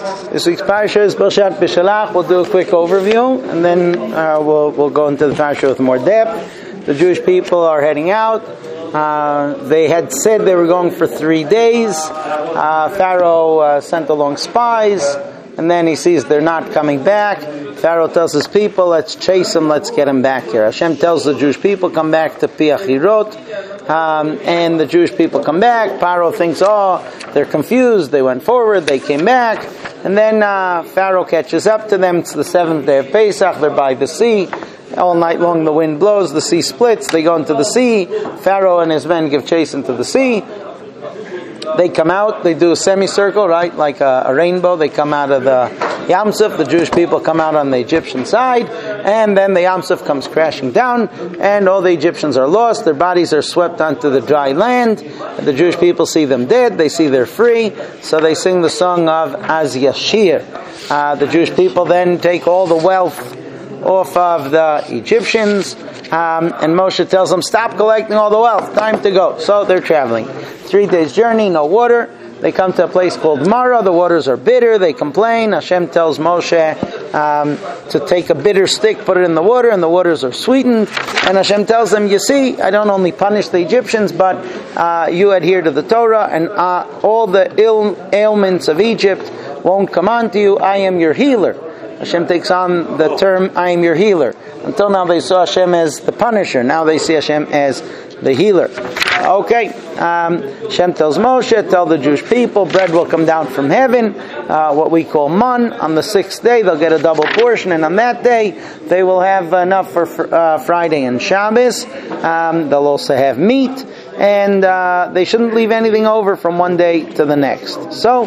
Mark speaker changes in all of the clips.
Speaker 1: This week's parsha is Parshat Bishalach. We'll do a quick overview, and then we'll go into the parsha with more depth. The Jewish people are heading out. They had said they were going for 3 days. Pharaoh sent along spies, and then he sees they're not coming back. Pharaoh tells his people, let's chase them, let's get them back here. Hashem tells the Jewish people, come back to Pi Hahirot, and the Jewish people come back. Pharaoh thinks, they're confused, they went forward, they came back, and then Pharaoh catches up to them. It's the 7th day of Pesach, they're by the sea. All night long the wind blows, the sea splits, they go into the sea. Pharaoh and his men give chase into the sea. They come out, they do a semicircle, right, like a rainbow. They come out of the Yam Suf, the Jewish people come out on the Egyptian side, and then the Yam Suf comes crashing down, and all the Egyptians are lost. Their bodies are swept onto the dry land. The Jewish people see them dead, they see they're free, so they sing the song of Az Yashir. The Jewish people then take all the wealth off of the Egyptians, and Moshe tells them, stop collecting all the wealth, time to go. So they're traveling. 3 days journey, no water. They come to a place called Mara. The waters are bitter. They complain. Hashem tells Moshe to take a bitter stick, put it in the water, and the waters are sweetened. And Hashem tells them, you see, I don't only punish the Egyptians, but you adhere to the Torah, and all the ailments of Egypt won't come on to you. I am your healer. Hashem takes on the term, I am your healer. Until now they saw Hashem as the punisher. Now they see Hashem as the healer. Okay, Hashem tells Moshe, tell the Jewish people, bread will come down from heaven, what we call man. On the 6th day they'll get a double portion, and on that day they will have enough for Friday and Shabbos. They'll also have meat, and they shouldn't leave anything over from one day to the next. So,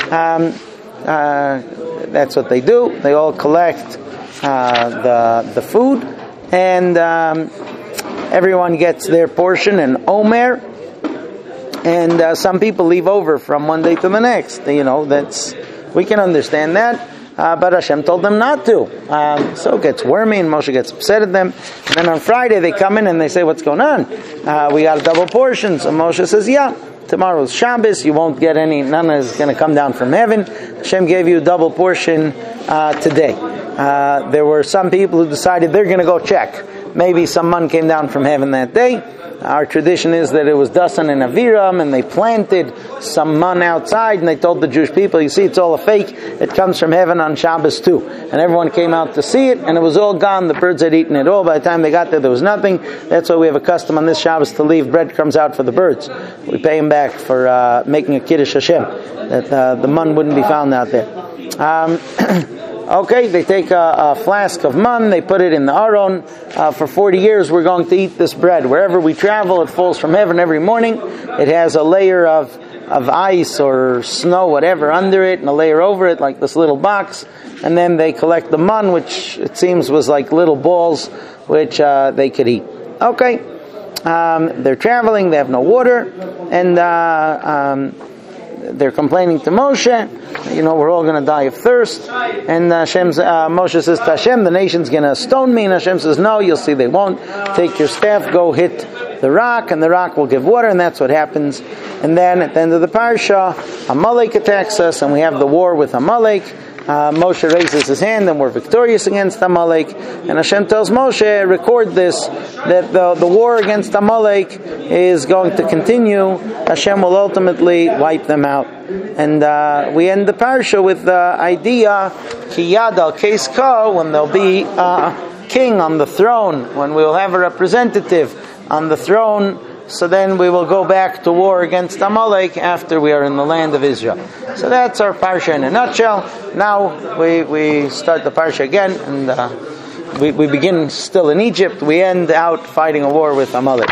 Speaker 1: that's what they do. They all collect the food, and everyone gets their portion in Omer. And some people leave over from one day to the next. We can understand that, but Hashem told them not to. So it gets wormy, and Moshe gets upset at them. And then on Friday they come in and they say, "What's going on? We got a double portion." So Moshe says, "Yeah. Tomorrow's Shabbos, you won't get any, none is going to come down from heaven. Hashem gave you a double portion today." There were some people who decided they're going to go check. Maybe some man came down from heaven that day. Our tradition is that it was Dasan and Aviram, and they planted some man outside, and they told the Jewish people, you see, it's all a fake. It comes from heaven on Shabbos too. And everyone came out to see it, and it was all gone. The birds had eaten it all. By the time they got there was nothing. That's why we have a custom on this Shabbos to leave breadcrumbs out for the birds. We pay them back for making a Kiddush Hashem, that the man wouldn't be found out there. Okay, they take a flask of man, they put it in the Aron. For 40 years we're going to eat this bread. Wherever we travel, it falls from heaven every morning. It has a layer of ice or snow, whatever, under it, and a layer over it, like this little box. And then they collect the man, which it seems was like little balls, which they could eat. Okay, they're traveling, they have no water, and they're complaining to Moshe, we're all going to die of thirst. And Moshe says to Hashem, the nation's going to stone me. And Hashem says, no, you'll see they won't. Take your staff, go hit the rock, and the rock will give water, and that's what happens. And then at the end of the parsha, Amalek attacks us, and we have the war with Amalek. Moshe raises his hand, and we're victorious against Amalek. And Hashem tells Moshe, record this, that the war against Amalek is going to continue. Hashem will ultimately wipe them out. And we end the parsha with the idea, Ki Yad al Keis Ka, when there'll be a king on the throne, when we will have a representative on the throne. So then we will go back to war against Amalek after we are in the land of Israel. So that's our parsha in a nutshell. Now we start the parsha again, and we begin still in Egypt. We end out fighting a war with Amalek.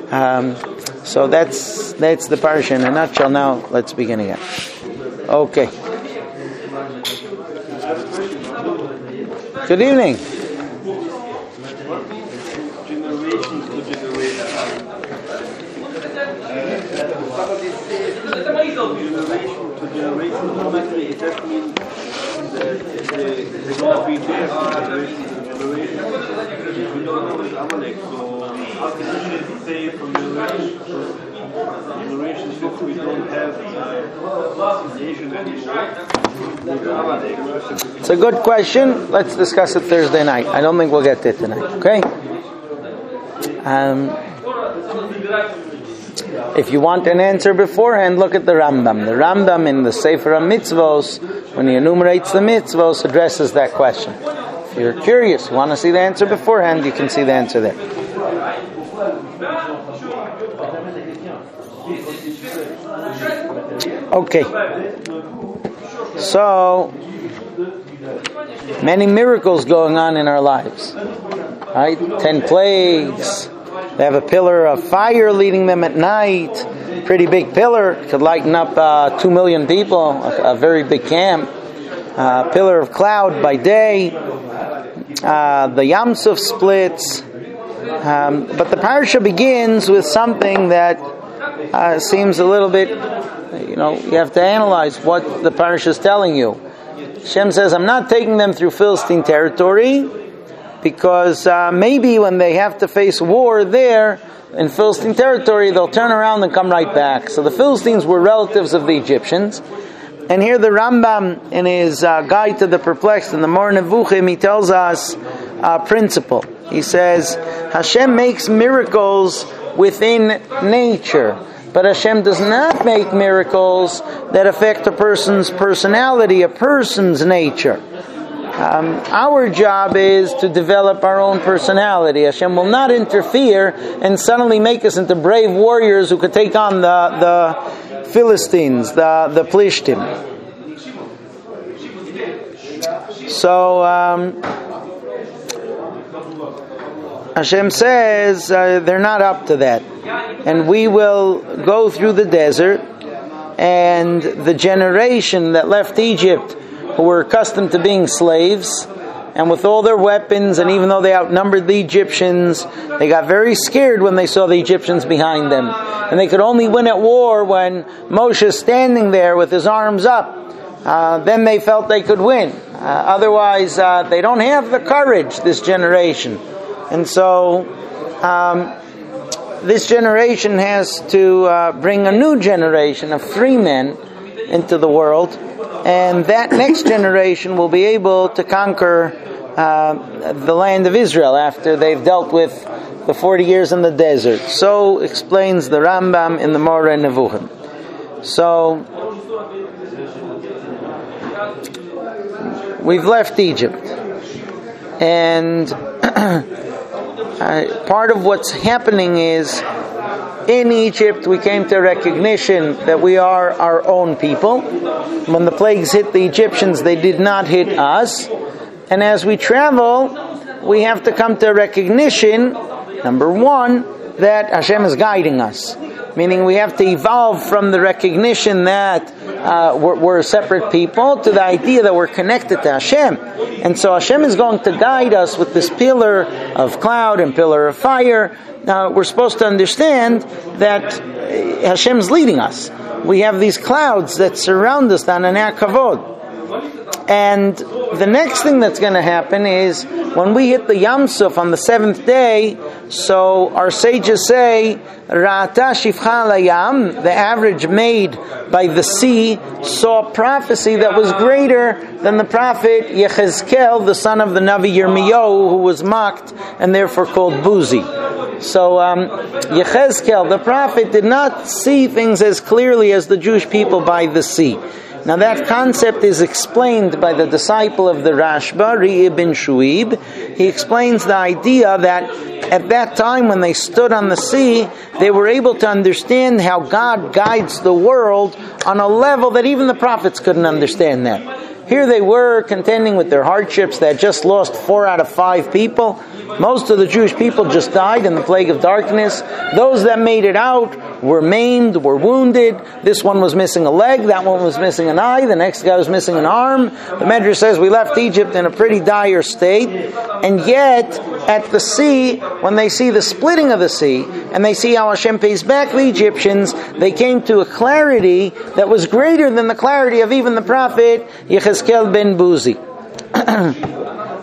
Speaker 1: So that's the parsha in a nutshell. Now let's begin again. Okay. Good evening.
Speaker 2: Generation to generation, automatically it just means they're going to be there generation to generation. We don't know it's Amalek, so how can you say from generation? generations that we don't have in Asian anymore.
Speaker 1: It's a good question. Let's discuss it Thursday night. I don't think we'll get there tonight. Okay? If you want an answer beforehand, look at the Rambam. The Rambam in the Sefer HaMitzvos, when he enumerates the mitzvos, addresses that question. If you're curious, you want to see the answer beforehand, you can see the answer there. Okay. So, many miracles going on in our lives. Right? 10 plagues. They have a pillar of fire leading them at night. Pretty big pillar. Could lighten up 2 million people. A very big camp. Pillar of cloud by day. The Yam Suf splits. But the parsha begins with something that seems a little bit, you have to analyze what the parsha is telling you. Hashem says, I'm not taking them through Philistine territory, because maybe when they have to face war there in Philistine territory, they'll turn around and come right back. So the Philistines were relatives of the Egyptians. And here the Rambam, in his Guide to the Perplexed, in the Moreh Nevuchim, he tells us a principle. He says, Hashem makes miracles within nature, but Hashem does not make miracles that affect a person's personality, a person's nature. Our job is to develop our own personality. Hashem will not interfere and suddenly make us into brave warriors who could take on the Philistines, the Plishtim. So Hashem says they're not up to that. And we will go through the desert, and the generation that left Egypt, who were accustomed to being slaves, and with all their weapons, and even though they outnumbered the Egyptians, they got very scared when they saw the Egyptians behind them. And they could only win at war when Moshe is standing there with his arms up. Then they felt they could win. Otherwise, they don't have the courage, this generation. And so, this generation has to bring a new generation of free men into the world. And that next generation will be able to conquer the land of Israel after they've dealt with the 40 years in the desert. So explains the Rambam in the Moreh Nevuchim. So we've left Egypt, and part of what's happening is, in Egypt, we came to recognition that we are our own people. When the plagues hit the Egyptians, they did not hit us. And as we travel, we have to come to recognition, number one, that Hashem is guiding us. Meaning we have to evolve from the recognition that we're a separate people to the idea that we're connected to Hashem. And so Hashem is going to guide us with this pillar of cloud and pillar of fire. Now, we're supposed to understand that Hashem's leading us. We have these clouds that surround us, Ananei Kavod. And the next thing that's going to happen is, when we hit the Yam Suf on the 7th day, so our sages say, Ra'ata Shifcha Layam, the average made by the sea, saw prophecy that was greater than the prophet Yechezkel, the son of the Navi Yirmiyahu, who was mocked and therefore called Buzi. So Yechezkel, the prophet, did not see things as clearly as the Jewish people by the sea. Now that concept is explained by the disciple of the Rashba, Ri ibn Shu'ib. He explains the idea that at that time when they stood on the sea, they were able to understand how God guides the world on a level that even the prophets couldn't understand that. Here they were contending with their hardships. They had just lost 4 out of 5 people. Most of the Jewish people just died in the plague of darkness. Those that made it out were maimed, were wounded. This one was missing a leg, that one was missing an eye, the next guy was missing an arm. The Medrash says we left Egypt in a pretty dire state. And yet, at the sea, when they see the splitting of the sea, and they see how Hashem pays back the Egyptians, they came to a clarity that was greater than the clarity of even the prophet Yechezkel ben Buzi.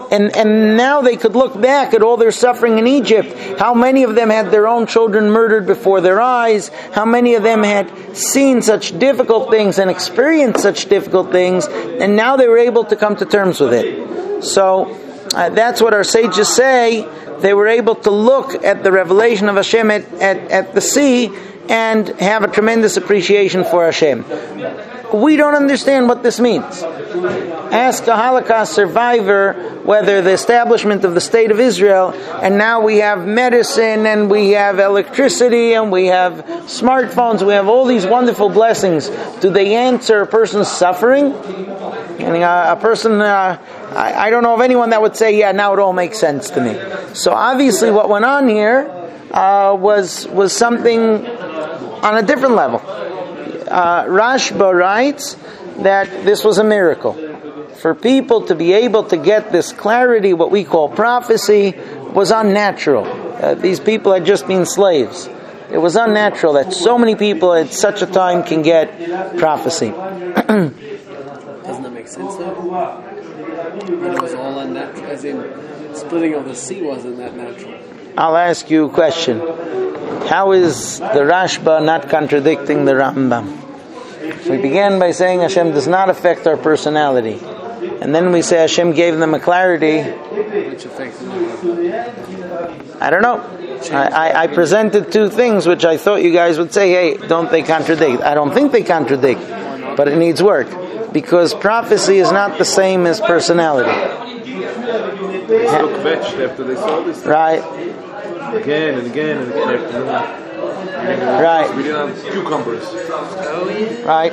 Speaker 1: And now they could look back at all their suffering in Egypt. How many of them had their own children murdered before their eyes? How many of them had seen such difficult things and experienced such difficult things? And now they were able to come to terms with it. So that's what our sages say. They were able to look at the revelation of Hashem at the sea and have a tremendous appreciation for Hashem. We don't understand what this means. Ask a Holocaust survivor whether the establishment of the State of Israel, and now we have medicine, and we have electricity, and we have smartphones, we have all these wonderful blessings. Do they answer a person's suffering? And a person, I don't know of anyone that would say, yeah, now it all makes sense to me. So obviously what went on here was something on a different level. Rashba writes that this was a miracle. For people to be able to get this clarity, what we call prophecy, was unnatural. These people had just been slaves. It was unnatural that so many people at such a time can get prophecy.
Speaker 3: Doesn't that make sense though? When it was all unnatural, as in splitting of the sea wasn't that natural.
Speaker 1: I'll ask you a question. How is the Rashba not contradicting the Rambam? We began by saying Hashem does not affect our personality. And then we say Hashem gave them a clarity.
Speaker 3: Which affects them?
Speaker 1: I don't know. I presented two things which I thought you guys would say, hey, don't they contradict? I don't think they contradict, but it needs work. Because prophecy is not the same as personality.
Speaker 2: They look vexed after they saw this.
Speaker 1: Right.
Speaker 2: Again and again and again.
Speaker 1: Right.
Speaker 2: We didn't have cucumbers.
Speaker 1: Right.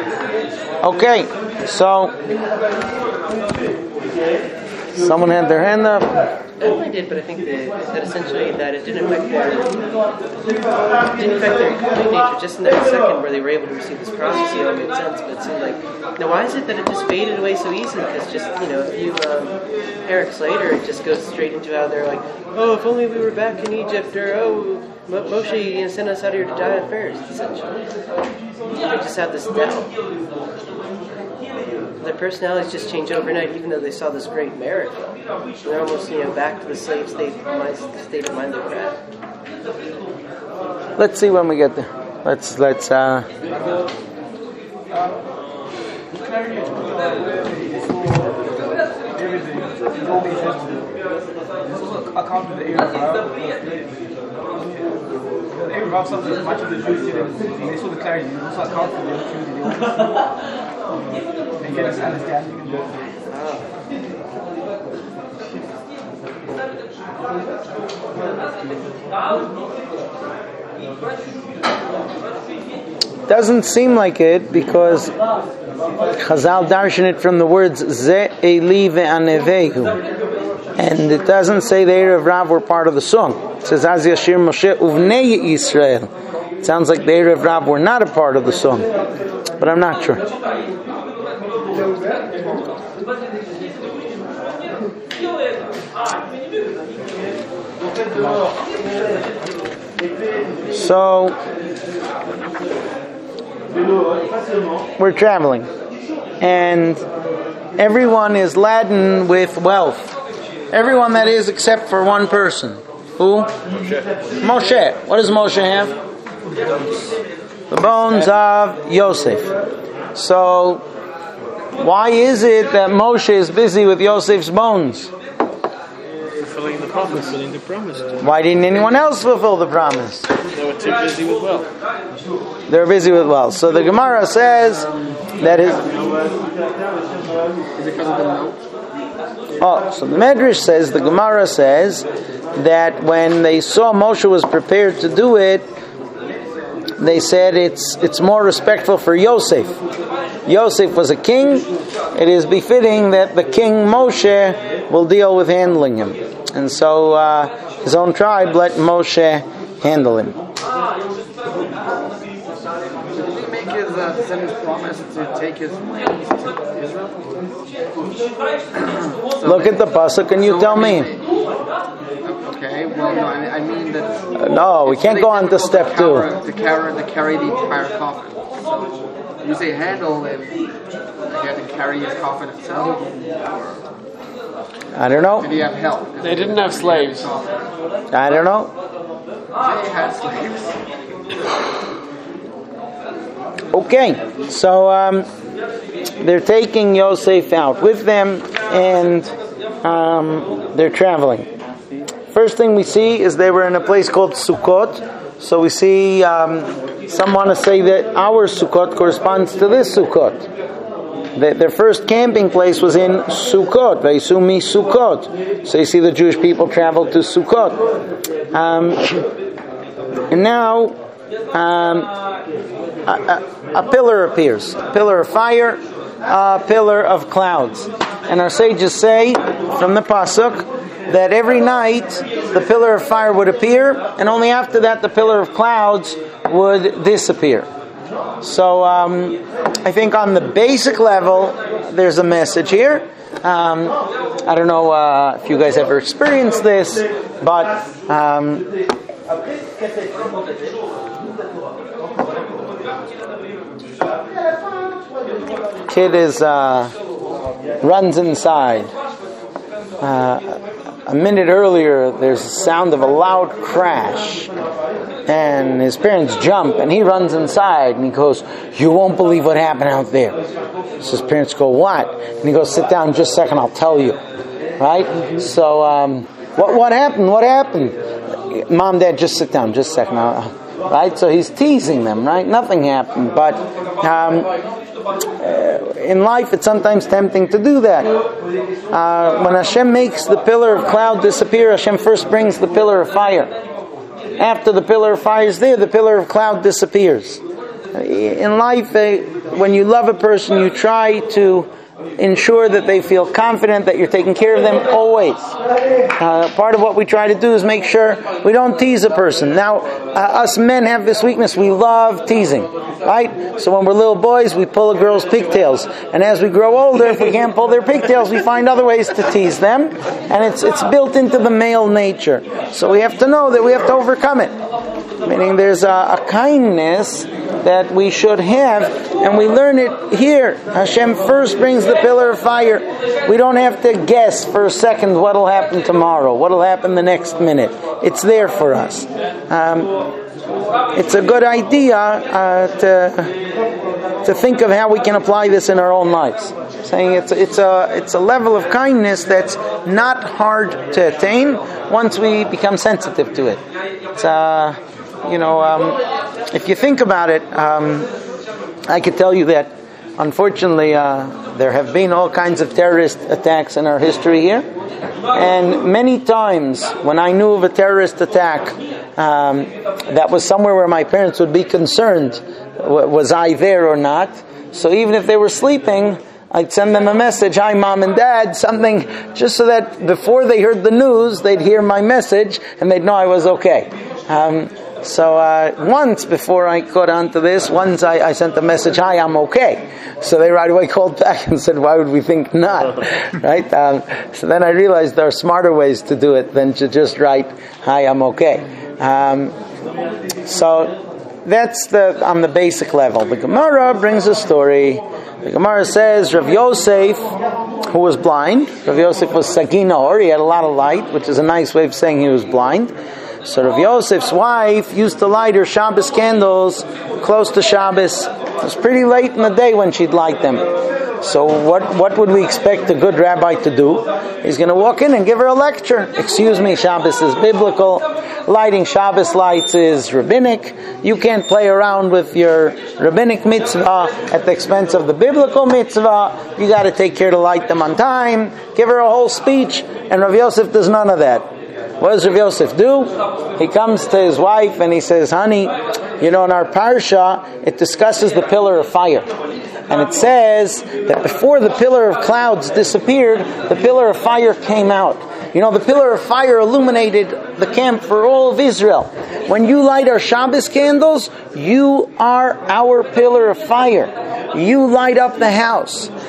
Speaker 1: Okay. So, someone had their hand up.
Speaker 4: I did, but I think that essentially that it didn't affect their complete nature. Just in that second where they were able to receive this prophecy, it all made sense. But it seemed like, now why is it that it just faded away so easily? Because just a few Erics later, it just goes straight into how they're like, oh, if only we were back in Egypt, or oh, Moshe sent us out here to die first. Essentially, they just have this doubt. Their personalities just change overnight, even though they saw this great miracle. They're almost, back to the slave state of mind they were at.
Speaker 1: Let's see when we get there. Let's.
Speaker 5: Rav said that much of the Jews didn't, they saw the clarity, they also account for the opportunity. They get us understanding and
Speaker 1: Doesn't seem like it because Chazal darshan it from the words Ze Eli ve'anevehu, and it doesn't say the Erev Rav were part of the song. It says Az Yashir Moshe Uvnei Yisrael. It sounds like the Erev Rav were not a part of the song, but I'm not sure. So we're traveling, and everyone is laden with wealth. Everyone, that is, except for one person. Who? Moshe. What does Moshe have? The bones of Yosef. So, why is it that Moshe is busy with Yosef's bones?
Speaker 3: Fulfilling the promise.
Speaker 1: Why didn't anyone else fulfill the promise?
Speaker 3: They were too busy with wealth.
Speaker 1: They're busy with wealth. So the Gemara says that
Speaker 3: Is it because of the note?
Speaker 1: so the Medrash says, the Gemara says that when they saw Moshe was prepared to do it, they said it's more respectful for Yosef. Yosef was a king. It is befitting that the king Moshe will deal with handling him. And so his own tribe let Moshe handle him.
Speaker 3: Did he make his descendants promise to take his lands to Israel?
Speaker 1: Look at the pasuk and you tell me.
Speaker 3: Okay, well, no, I mean that.
Speaker 1: No, we can't go on to step 2.
Speaker 3: To carry the entire coffin. So you say handle, and they had to carry his coffin itself.
Speaker 1: I don't know.
Speaker 6: Did he have help?
Speaker 3: They didn't have slaves.
Speaker 1: I don't know.
Speaker 6: They had slaves.
Speaker 1: Okay, so they're taking Yosef out with them, and they're traveling. First thing we see is they were in a place called Sukkot. So we see some want to say that our Sukkot corresponds to this Sukkot. Their first camping place was in Sukkot, Vaisumi Sukkot. So you see the Jewish people traveled to Sukkot. And now a pillar appears, a pillar of fire, a pillar of clouds. And our sages say from the Pasuk that every night the pillar of fire would appear, and only after that the pillar of clouds would disappear. So I think on the basic level there's a message here. I don't know if you guys ever experienced this, but kid runs inside. A minute earlier, there's a sound of a loud crash, and his parents jump, and he runs inside, and he goes, "You won't believe what happened out there." So his parents go, "What?" And he goes, "Sit down just a second, I'll tell you." Right? So, what happened? What happened? Mom, Dad, just sit down, just a second. Right? So he's teasing them, right? Nothing happened, but in life it's sometimes tempting to do that. When Hashem makes the pillar of cloud disappear, Hashem first brings the pillar of fire. After the pillar of fire is there, the pillar of cloud disappears. In life, when you love a person, you try to ensure that they feel confident that you're taking care of them always. Part of what we try to do is make sure we don't tease a person. Now, us men have this weakness. We love teasing, right? So when we're little boys, we pull a girl's pigtails. And as we grow older, if we can't pull their pigtails, we find other ways to tease them. And it's built into the male nature. So we have to know that we have to overcome it. Meaning there's a kindness that we should have, and we learn it here. Hashem first brings the pillar of fire. We don't have to guess for a second what will happen tomorrow, what will happen the next minute. It's there for us. It's a good idea to think of how we can apply this in our own lives. Saying it's a level of kindness that's not hard to attain once we become sensitive to it. It's if you think about it, I could tell you that unfortunately there have been all kinds of terrorist attacks in our history here, and many times when I knew of a terrorist attack that was somewhere where my parents would be concerned, was I there or not? So even if they were sleeping, I'd send them a message, "Hi, Mom and Dad," something, just so that before they heard the news, they'd hear my message and they'd know I was okay. So once, before I caught on to this, once I sent a message, "Hi, I'm okay." So they right away called back and said, "Why would we think not?" Right? So then I realized there are smarter ways to do it than to just write, "Hi, I'm okay." So that's on the basic level. The Gemara brings a story. The Gemara says Rav Yosef, who was blind, Rav Yosef was Saginor, he had a lot of light, which is a nice way of saying he was blind. So Rav Yosef's wife used to light her Shabbos candles close to Shabbos. It was pretty late in the day when she'd light them. So what would we expect a good rabbi to do? He's going to walk in and give her a lecture. "Excuse me, Shabbos is biblical. Lighting Shabbos lights is rabbinic. You can't play around with your rabbinic mitzvah at the expense of the biblical mitzvah. You got to take care to light them on time." Give her a whole speech, and Rav Yosef does none of that. What does Rav Yosef do? He comes to his wife and he says, "Honey, in our parsha, it discusses the pillar of fire. And it says that before the pillar of clouds disappeared, the pillar of fire came out. The pillar of fire illuminated the camp for all of Israel. When you light our Shabbos candles, you are our pillar of fire. You light up the house.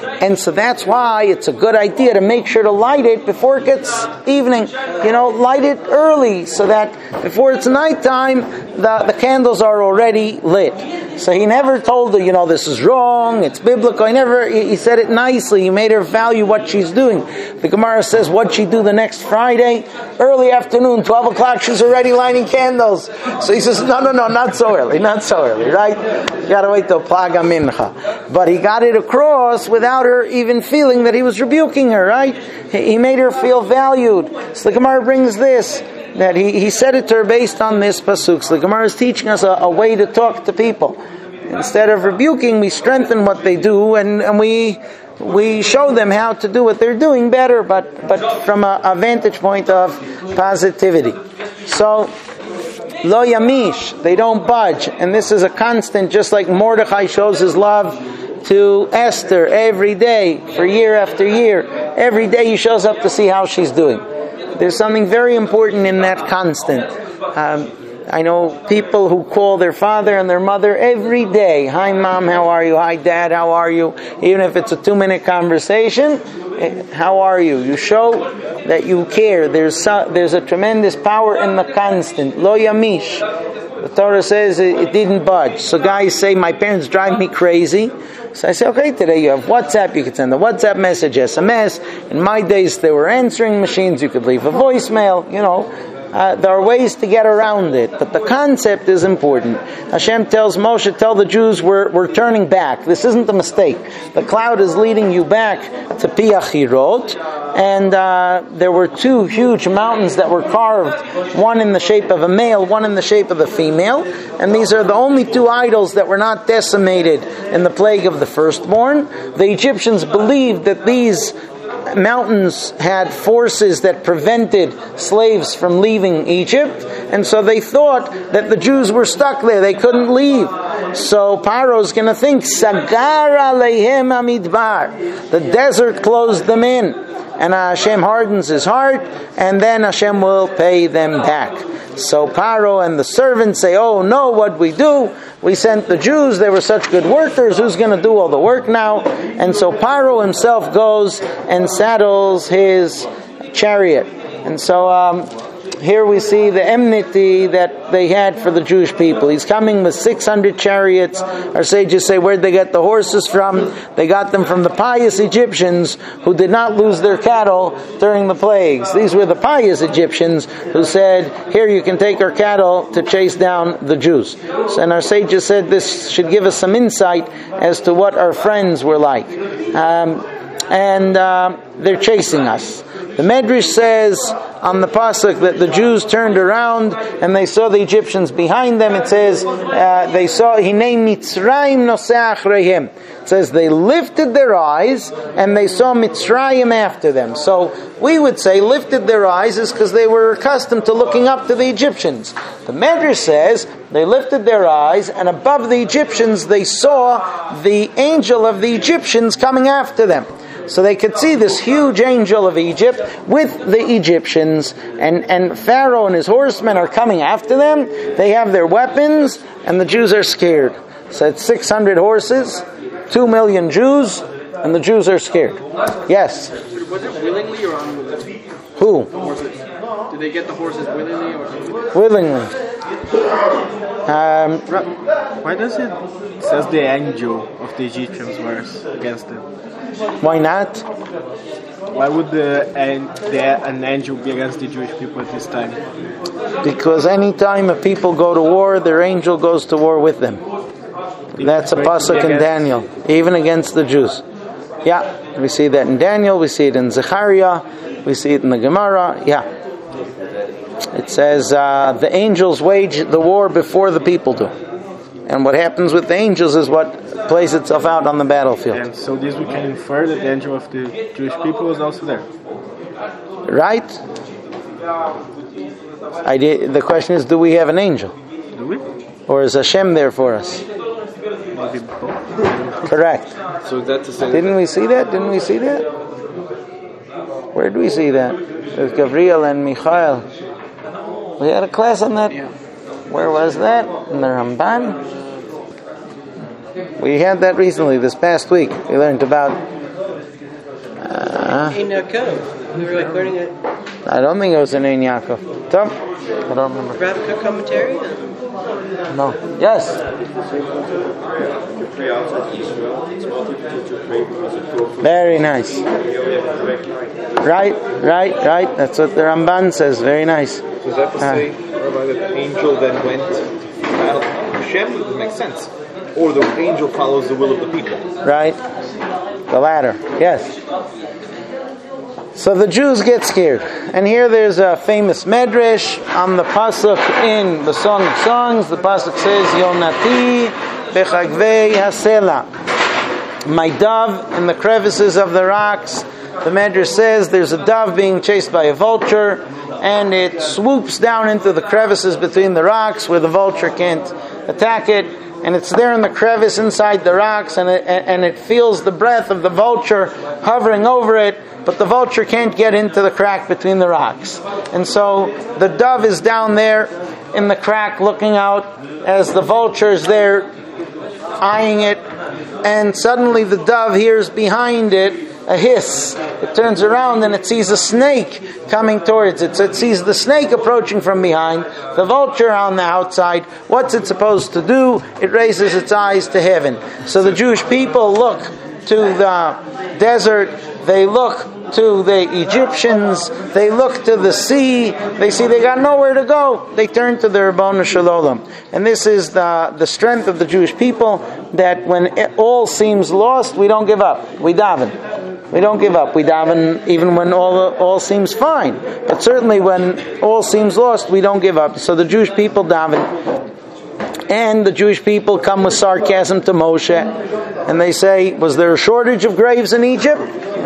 Speaker 1: And so that's why it's a good idea to make sure to light it before it gets evening. Light it early so that before it's nighttime, the candles are already lit. So he never told her, this is wrong, it's biblical. He said it nicely. He made her value what she's doing. The Gemara says, what'd she do the next Friday? Early afternoon, 12 o'clock, she's already lighting candles. So he says, no, not so early, right? You gotta wait till Plaga Mincha. But he got it across without her even feeling that he was rebuking her, right? He made her feel valued. So the Gemara brings this, that he said it to her based on this pasuk. So the Gemara is teaching us a way to talk to people. Instead of rebuking, we strengthen what they do, and we show them how to do what they're doing better, but from a vantage point of positivity. So, lo yamish, they don't budge, and this is a constant, just like Mordechai shows his love to Esther every day, for year after year. Every day he shows up to see how she's doing. There's something very important in that constant. I know people who call their father and their mother every day. Hi mom, how are you? Hi dad, how are you? Even if it's a 2-minute conversation, how are you? You show that you care. There's a tremendous power in the constant. Lo yamish. The Torah says it didn't budge. So guys say, my parents drive me crazy. So I say, okay, today you have WhatsApp, you could send a WhatsApp message, SMS. In my days there were answering machines, you could leave a voicemail, there are ways to get around it, but the concept is important. Hashem tells Moshe, tell the Jews we're turning back. This isn't a mistake. The cloud is leading you back to Piachirot, and there were 2 huge mountains that were carved, one in the shape of a male, one in the shape of a female, and these are the only 2 idols that were not decimated in the plague of the firstborn. The Egyptians believed that these mountains had forces that prevented slaves from leaving Egypt, and so they thought that the Jews were stuck there, they couldn't leave. So Paro's going to think, Sagar aleihem amidbar, the desert closed them in, and Hashem hardens his heart, and then Hashem will pay them back. So Paro and the servants say, oh no, what we do? We sent the Jews, they were such good workers, who's going to do all the work now? And so Paro himself goes and saddles his chariot. And so here we see the enmity that they had for the Jewish people. He's coming with 600 chariots. Our sages say, where'd they get the horses from? They got them from the pious Egyptians who did not lose their cattle during the plagues. These were the pious Egyptians who said, here you can take our cattle to chase down the Jews. And our sages said this should give us some insight as to what our friends were like. They're chasing us. The Medrash says on the pasuk that the Jews turned around and they saw the Egyptians behind them. It says they saw Hinei Mitzrayim noseh achreihem. It says they lifted their eyes and they saw Mitzrayim after them. So we would say lifted their eyes is because they were accustomed to looking up to the Egyptians. The Medrash says they lifted their eyes and above the Egyptians they saw the angel of the Egyptians coming after them. So they could see this huge angel of Egypt with the Egyptians, and Pharaoh and his horsemen are coming after them. They have their weapons, and the Jews are scared. So it's 600 horses, 2 million Jews, and the Jews are scared. Yes?
Speaker 6: Was it willingly or unwillingly?
Speaker 1: Who?
Speaker 6: The horses. Did they get the horses willingly or unwillingly?
Speaker 1: Willingly.
Speaker 7: Why does it says the angel of the Egyptians was against them?
Speaker 1: Why not?
Speaker 7: Why would an angel be against the Jewish people at this time?
Speaker 1: Because any time a people go to war, their angel goes to war with them. That's a pasuk in Daniel, even against the Jews. Yeah, we see that in Daniel, we see it in Zechariah, we see it in the Gemara. Yeah. It says the angels wage the war before the people do. And what happens with the angels is what plays itself out on the battlefield.
Speaker 7: And so this we can infer that the angel of the Jewish people was also there.
Speaker 1: Right? The question is, do we have an angel?
Speaker 7: Do we?
Speaker 1: Or is Hashem there for us?
Speaker 7: Maybe both.
Speaker 1: Correct.
Speaker 6: So that's the same.
Speaker 1: Didn't we see that? Where did we see that? With Gabriel and Michael. We had a class on that. Where was that? In the Ramban? We had that recently, this past week. We learned about
Speaker 4: In Yaakov, we were like learning it.
Speaker 1: I don't think it was in Ein Yaakov. Tom? I don't remember.
Speaker 4: Rabbinic commentary.
Speaker 1: No. Yes.
Speaker 2: To pray outside Israel, it's more difficult to pray because of two.
Speaker 1: Very nice. Right. That's what the Ramban says. Very nice.
Speaker 8: So is that to say, Rabbi, that the angel then went to battle Hashem? It makes sense. Or the angel follows the will of the people.
Speaker 1: Right. The latter. Yes. So the Jews get scared. And here there's a famous medrash on the pasuk in the Song of Songs. The pasuk says, Yonati bechagvei hasela. My dove in the crevices of the rocks. The medrash says there's a dove being chased by a vulture, and it swoops down into the crevices between the rocks where the vulture can't attack it. And it's there in the crevice inside the rocks, and it feels the breath of the vulture hovering over it, but the vulture can't get into the crack between the rocks. And so the dove is down there in the crack looking out as the vulture is there eyeing it, and suddenly the dove hears behind it a hiss. It turns around and it sees a snake coming towards it. So it sees the snake approaching from behind, the vulture on the outside. What's it supposed to do? It raises its eyes to heaven. So the Jewish people look to the desert, they look to the Egyptians, they look to the sea, they see they got nowhere to go. They turn to the Ribono Shel Olam. And this is the strength of the Jewish people, that when all seems lost, we don't give up. We daven. We don't give up. We daven even when all seems fine. But certainly when all seems lost, we don't give up. So the Jewish people daven. And the Jewish people come with sarcasm to Moshe. And they say, was there a shortage of graves in Egypt?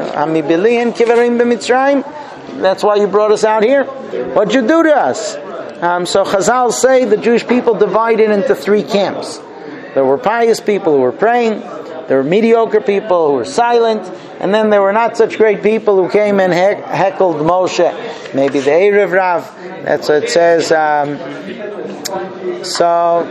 Speaker 1: That's why you brought us out here? What'd you do to us? So Chazal say the Jewish people divided into three camps. There were pious people who were praying. There were mediocre people who were silent, and then there were not such great people who came and heckled Moshe. Maybe the Erev Rav. That's what it says. So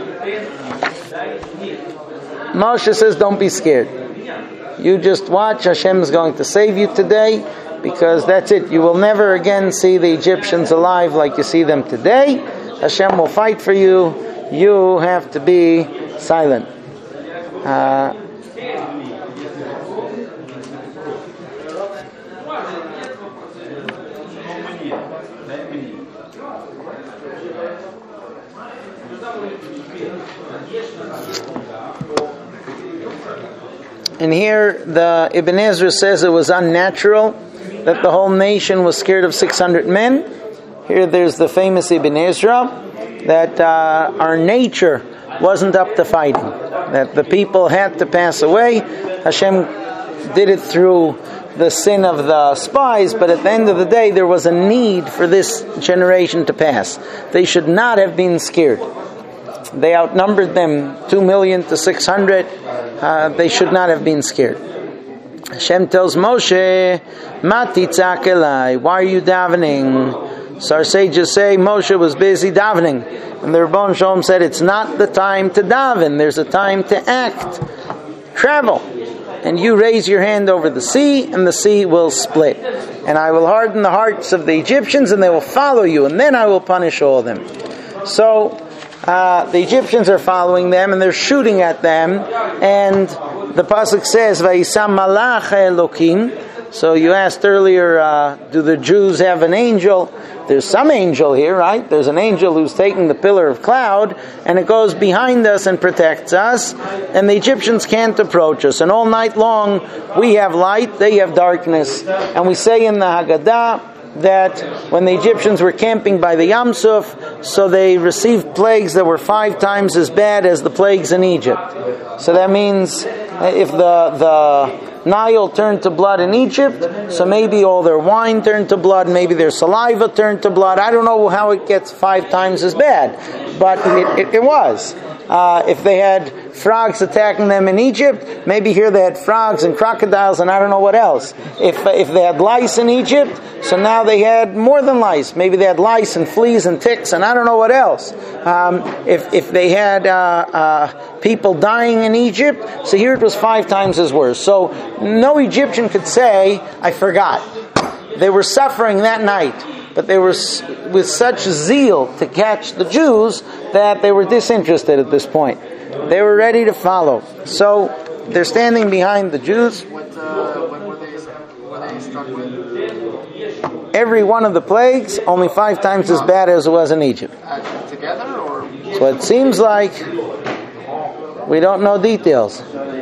Speaker 1: Moshe says, don't be scared. You just watch. Hashem is going to save you today, because that's it. You will never again see the Egyptians alive like you see them today. Hashem will fight for you. You have to be silent. And here the Ibn Ezra says it was unnatural that the whole nation was scared of 600 men. Here there's the famous Ibn Ezra, that our nature wasn't up to fighting, that the people had to pass away. Hashem did it through the sin of the spies, but at the end of the day there was a need for this generation to pass. They should not have been scared. They outnumbered them 2 million to 600. They should not have been scared. Hashem tells Moshe, Ma titzak elai, why are you davening? So our sages say Moshe was busy davening. And the Ribono Shel Olam said, it's not the time to daven. There's a time to act. Travel. And you raise your hand over the sea, and the sea will split. And I will harden the hearts of the Egyptians, and they will follow you, and then I will punish all of them. So the Egyptians are following them, and they're shooting at them, and the pasuk says, "Vayisam malach Elokim." So you asked earlier, do the Jews have an angel? There's some angel here, right? There's an angel who's taking the pillar of cloud, and it goes behind us and protects us, and the Egyptians can't approach us. And all night long, we have light, they have darkness. And we say in the Haggadah that when the Egyptians were camping by the Yam Suf, so they received plagues that were 5 times as bad as the plagues in Egypt. So that means if the Nile turned to blood in Egypt, so maybe all their wine turned to blood, maybe their saliva turned to blood. I don't know how it gets 5 times as bad, but it was. If they had frogs attacking them in Egypt. Maybe here they had frogs and crocodiles and I don't know what else. If they had lice in Egypt, so now they had more than lice. Maybe they had lice and fleas and ticks and I don't know what else. If they had people dying in Egypt, so here it was 5 times as worse. So no Egyptian could say, I forgot. They were suffering that night, but they were with such zeal to catch the Jews that they were disinterested at this point. They were ready to follow. So they're standing behind the Jews.
Speaker 3: What were they struck with?
Speaker 1: Every one of the plagues, only 5 times as bad as it was in Egypt.
Speaker 3: Together, or?
Speaker 1: So it seems like we don't know details.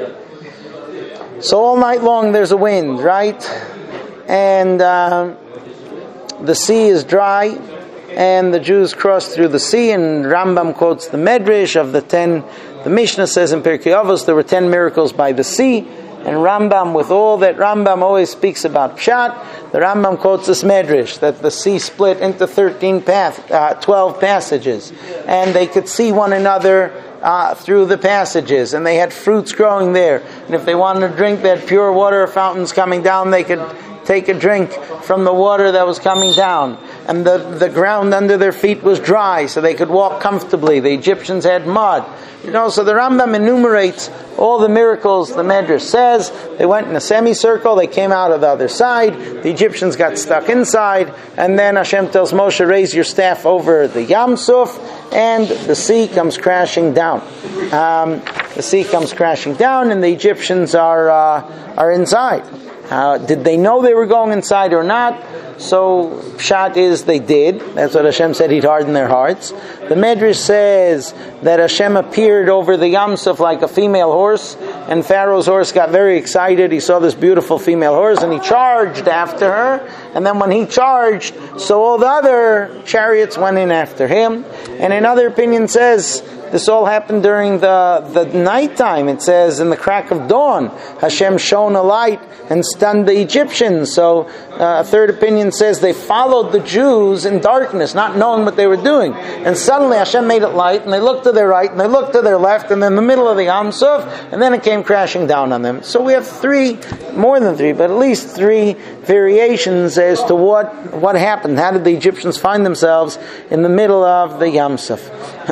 Speaker 1: So all night long there's a wind, right? And the sea is dry, and the Jews cross through the sea, and Rambam quotes the Medrash of the 10. The Mishnah says in Pirkei Avos there were 10 miracles by the sea, and Rambam, with all that Rambam always speaks about Pshat, the Rambam quotes this Medrash, that the sea split into 12 passages, and they could see one another through the passages, and they had fruits growing there, and if they wanted to drink, they had pure water fountains coming down, they could take a drink from the water that was coming down, and the ground under their feet was dry, so they could walk comfortably. The Egyptians had mud. So the Rambam enumerates all the miracles the Medrash says. They went in a semicircle, they came out of the other side, the Egyptians got stuck inside, and then Hashem tells Moshe, raise your staff over the Yam Suf, and the sea comes crashing down. The sea comes crashing down, and the Egyptians are inside. Did they know they were going inside or not? So Pshat is they did. That's what Hashem said, He'd harden their hearts. The Medrash says that Hashem appeared over the Yam Suf like a female horse, and Pharaoh's horse got very excited. He saw this beautiful female horse and he charged after her, and then when he charged, so all the other chariots went in after him. And another opinion says this all happened during the nighttime. It says in the crack of dawn, Hashem shone a light and stunned the Egyptians. So a third opinion says they followed the Jews in darkness, not knowing what they were doing. And suddenly Hashem made it light, and they looked to their right, and they looked to their left, and in the middle of the Yam Suf, and then it came crashing down on them. So we have more than three, but at least 3 variations as to what happened. How did the Egyptians find themselves in the middle of the Yam Suf?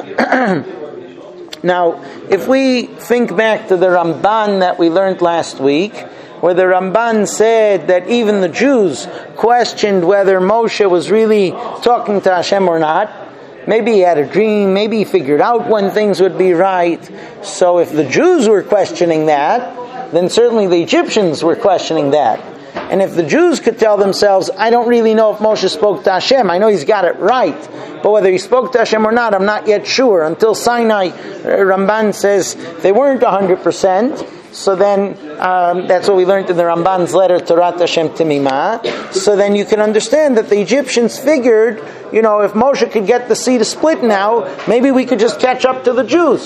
Speaker 1: Now, if we think back to the Ramban that we learned last week, where the Ramban said that even the Jews questioned whether Moshe was really talking to Hashem or not. Maybe he had a dream, maybe he figured out when things would be right. So if the Jews were questioning that, then certainly the Egyptians were questioning that. And if the Jews could tell themselves, I don't really know if Moshe spoke to Hashem, I know he's got it right, but whether he spoke to Hashem or not, I'm not yet sure. Until Sinai, Ramban says they weren't 100%. So then, that's what we learned in the Ramban's letter, Torat Hashem Timimah. So then you can understand that the Egyptians figured, if Moshe could get the sea to split now, maybe we could just catch up to the Jews.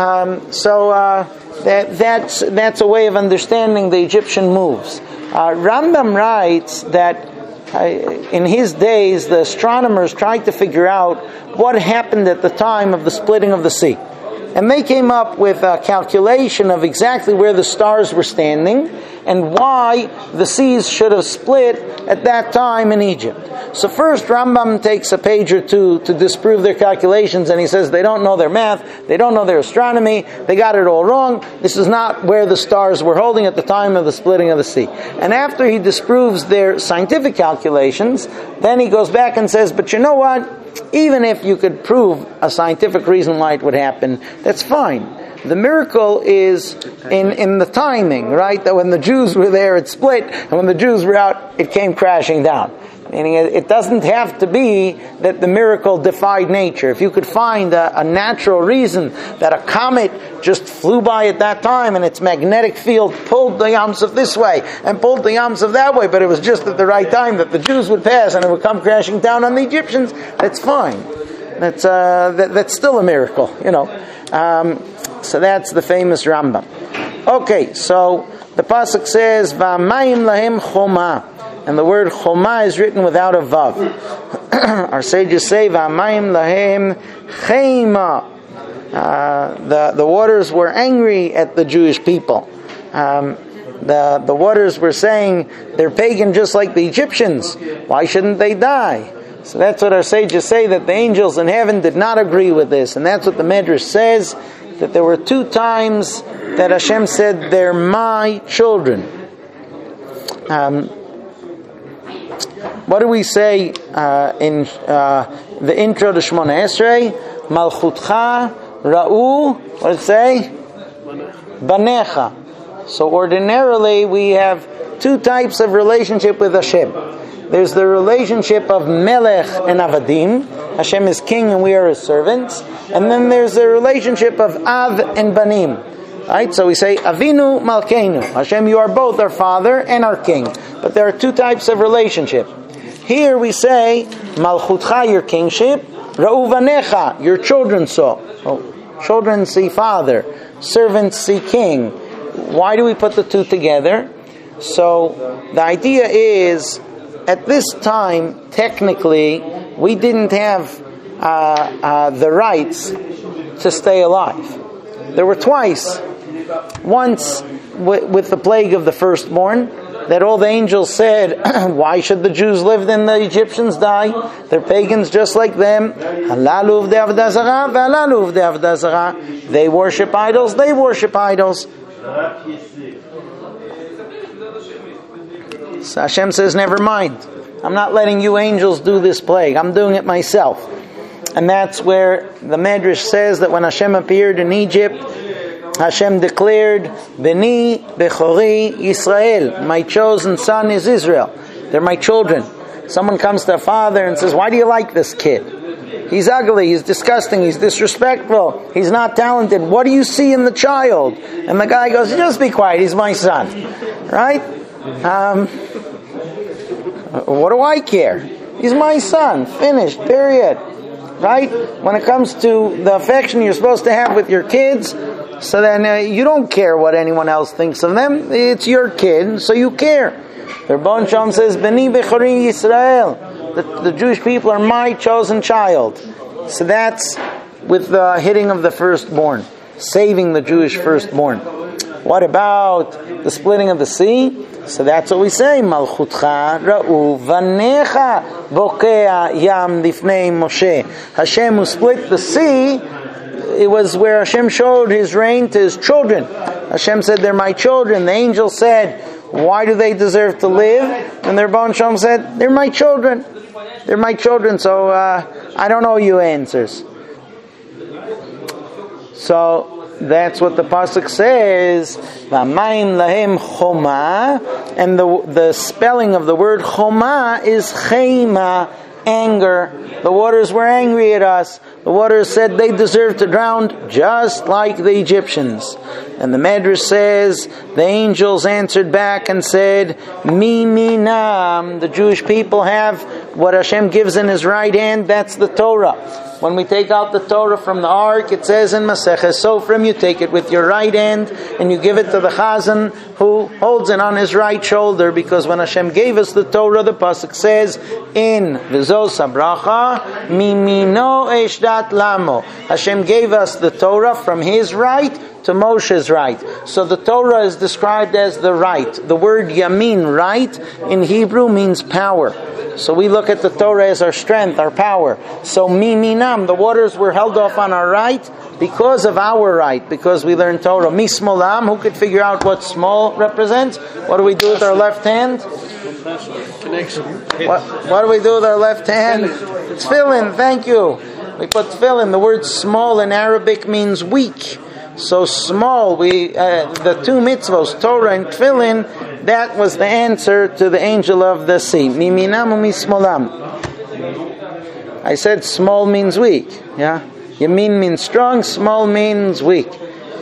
Speaker 1: That's a way of understanding the Egyptian moves. Rambam writes that in his days, the astronomers tried to figure out what happened at the time of the splitting of the sea. And they came up with a calculation of exactly where the stars were standing and why the seas should have split at that time in Egypt. So first, Rambam takes a page or two to disprove their calculations, and he says they don't know their math, they don't know their astronomy, they got it all wrong. This is not where the stars were holding at the time of the splitting of the sea. And after he disproves their scientific calculations, then he goes back and says, but you know what? Even if you could prove a scientific reason why it would happen, that's fine. The miracle is in the timing, right? That when the Jews were there, it split, and when the Jews were out, it came crashing down. Meaning it doesn't have to be that the miracle defied nature. If you could find a natural reason that a comet just flew by at that time and its magnetic field pulled the Yam Suf this way and pulled the Yam Suf that way, but it was just at the right time that the Jews would pass and it would come crashing down on the Egyptians, that's fine. That's still a miracle, So that's the famous Rambam. Okay, so the pasuk says, "V'amayim lahem choma," and the word choma is written without a vav. Our sages say, "V'amayim lahem chema." the waters were angry at the Jewish people. The waters were saying they're pagan just like the Egyptians. Why shouldn't they die? So that's what our sages say, that the angels in heaven did not agree with this. And that's what the Medrash says, that there were 2 times that Hashem said, they're my children. What do we say in the intro to Shemona Esrei? Malchutcha ra'u, what does it say? Banecha. So ordinarily we have 2 types of relationship with Hashem. There's the relationship of Melech and Avadim. Hashem is king and we are his servants. And then there's the relationship of Av and Banim. Right? So we say, Avinu Malkeinu. Hashem, you are both our father and our king. But there are 2 types of relationship. Here we say, Malchutcha, your kingship. Ra'u Vanecha, your children saw. Oh, children see father. Servants see king. Why do we put the 2 together? So the idea is, at this time, technically, we didn't have the rights to stay alive. There were twice. Once with the plague of the firstborn, that all the angels said, why should the Jews live then the Egyptians die? They're pagans just like them. They worship idols, they worship idols. So Hashem says, never mind. I'm not letting you angels do this plague. I'm doing it myself. And that's where the Medrash says that when Hashem appeared in Egypt, Hashem declared, Beni Bechori Yisrael. My chosen son is Israel. They're my children. Someone comes to a father and says, why do you like this kid? He's ugly, he's disgusting, he's disrespectful, he's not talented. What do you see in the child? And the guy goes, just be quiet, he's my son. Right? What do I care? He's my son. Finished. Period. Right? When it comes to the affection you're supposed to have with your kids, so then you don't care what anyone else thinks of them. It's your kid, so you care. The Rebbeinu Shalom says, Beni Bechori Yisrael. The Jewish people are my chosen child. So that's with the hitting of the firstborn, saving the Jewish firstborn. What about the splitting of the sea? So that's what we say. Malchutcha ra'u vanecha bokea yam lifnei Moshe. Hashem who split the sea, it was where Hashem showed his reign to his children. Hashem said, they're my children. The angel said, why do they deserve to live? And the Rebbeinu Shalom said, they're my children. They're my children, so I don't owe you answers. So that's what the pasuk says. V'amayim lahem choma, and the spelling of the word choma is chema, anger. The waters were angry at us. The waters said they deserve to drown just like the Egyptians. And the Medrash says the angels answered back and said, Mi minam. The Jewish people have what Hashem gives in his right hand. That's the Torah. When we take out the Torah from the ark, it says in Maseches Sofrim, you take it with your right hand and you give it to the Chazan who holds it on his right shoulder, because when Hashem gave us the Torah, the pasuk says in V'zos HaBracha, Mimino Eshdat Lamo. Hashem gave us the Torah from his right to Moshe's right. So the Torah is described as the right. The word Yamin, right, in Hebrew means power. So we look at the Torah as our strength, our power. So Miminam, the waters were held off on our right because of our right, because we learned Torah. Mismolam, who could figure out what small represents? What do we do with our left hand?
Speaker 3: Connection.
Speaker 1: What do we do with our left hand? Tefillin, thank you. We put tefillin. The word small in Arabic means weak. So small, the 2 mitzvos, Torah and tefillin, that was the answer to the angel of the sea. Miminam umismolam. I said small means weak. Yeah? Yamin means strong, small means weak.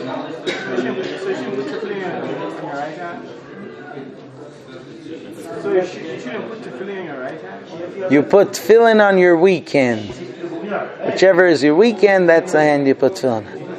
Speaker 5: So you shouldn't put tefillin in your right hand?
Speaker 1: You put tefillin on your weak hand. Whichever is your weak hand, that's the hand you put tefillin on.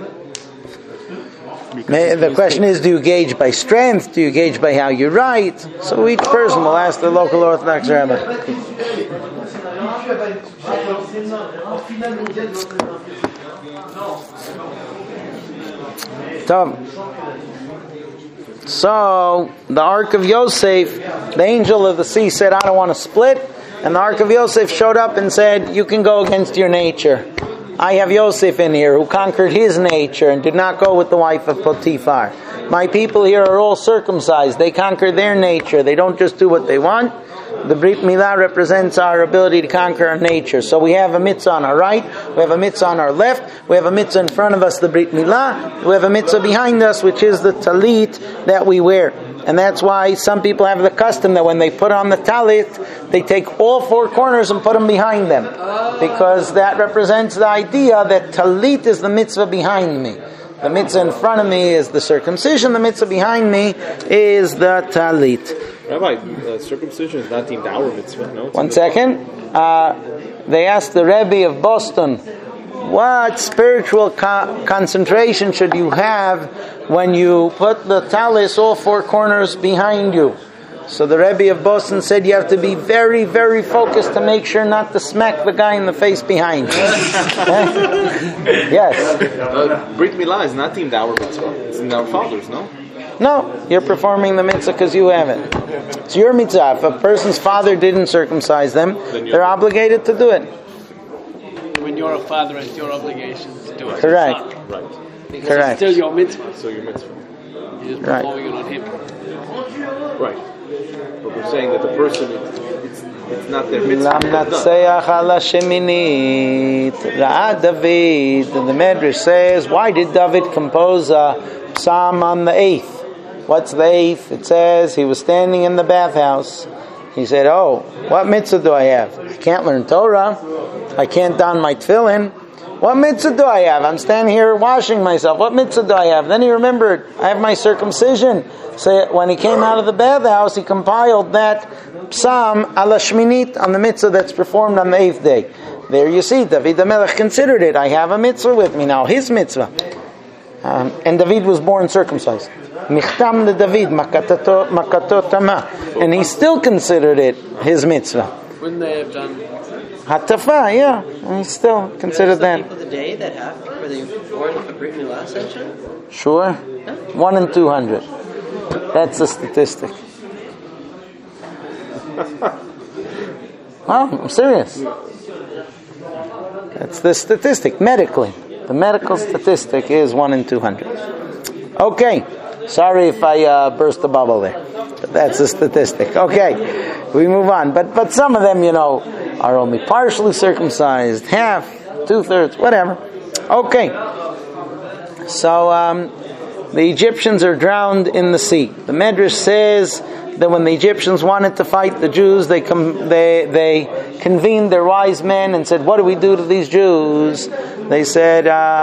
Speaker 1: The question is, do you gauge by strength? Do you gauge by how you write? So each person will ask the local Orthodox rabbi. So the Ark of Yosef, the angel of the sea said, I don't want to split. And the Ark of Yosef showed up and said, you can go against your nature. I have Yosef in here who conquered his nature and did not go with the wife of Potiphar. My people here are all circumcised. They conquer their nature. They don't just do what they want. The Brit Milah represents our ability to conquer our nature. So we have a mitzvah on our right, we have a mitzvah on our left, we have a mitzvah in front of us, the Brit Milah, we have a mitzvah behind us, which is the talit that we wear. And that's why some people have the custom that when they put on the talit, they take all four corners and put them behind them. Because that represents the idea that talit is the mitzvah behind me. The mitzvah in front of me is the circumcision, the mitzvah behind me is the talit.
Speaker 8: Rabbi, circumcision is not deemed our mitzvah, no?
Speaker 1: One second. They asked the Rebbe of Boston, what spiritual concentration should you have when you put the talis all four corners behind you? So the Rebbe of Boston said you have to be very, very focused to make sure not to smack the guy in the face behind you. Yes.
Speaker 8: Brit Milah is not deemed our mitzvah. It's in our fathers, no?
Speaker 1: No, you're performing the mitzvah because you have it. It's your mitzvah. If a person's father didn't circumcise them, they're obligated to do it.
Speaker 3: When you're a father, it's your obligation to do it.
Speaker 1: Correct.
Speaker 8: Right.
Speaker 3: Because
Speaker 1: Correct.
Speaker 3: it's still your mitzvah.
Speaker 8: So your mitzvah.
Speaker 3: You're just
Speaker 1: Right.
Speaker 3: performing it on him.
Speaker 8: Right. But we're saying that the person, it's not their mitzvah.
Speaker 1: Lamnatseach ala sheminit. Ra'ad David. And the Medrash says, why did David compose a psalm on the 8th? What's the 8th? It says he was standing in the bathhouse. He said, oh, what mitzvah do I have? I can't learn Torah. I can't don my tefillin. What mitzvah do I have? I'm standing here washing myself. What mitzvah do I have? Then he remembered, I have my circumcision. So when he came out of the bathhouse, he compiled that psalm ala shminit on the mitzvah that's performed on the 8th day. There you see, David HaMelech considered it. I have a mitzvah with me now, his mitzvah. And David was born circumcised. Michtam le David, makato tama. And he still considered it his mitzvah.
Speaker 3: Wouldn't they have done?
Speaker 1: Hatafa, yeah. And he still considered that.
Speaker 4: People today that have, were they born with a Brit Milah essentially?
Speaker 1: Sure. 1 in 200. That's the statistic. Oh, I'm serious. That's the statistic, medically. The medical statistic is 1 in 200. Okay. Sorry if I burst the bubble there. But that's the statistic. Okay. We move on. But some of them, are only partially circumcised, half, 2/3, whatever. Okay. So, the Egyptians are drowned in the sea. The Medrash says that when the Egyptians wanted to fight the Jews, they convened their wise men and said, what do we do to these Jews? They said